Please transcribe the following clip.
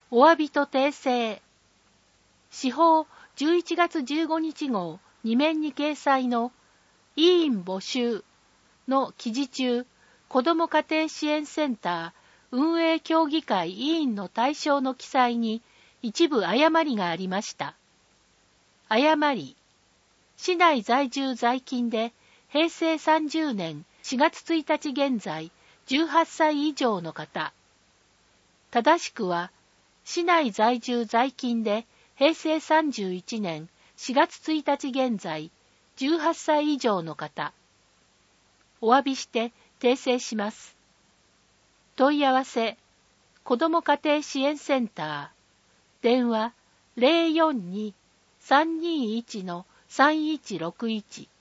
お詫びと訂正。司法11月15日号2面に掲載の委員募集の記事中、子ども家庭支援センター運営協議会委員の対象の記載に一部誤りがありました。誤り。市内在住在勤で平成30年4月1日現在18歳以上の方。正しくは、市内在住在勤で平成31年4月1日現在18歳以上の方。お詫びして訂正します。問い合わせ、子ども家庭支援センター。電話 042-321-3161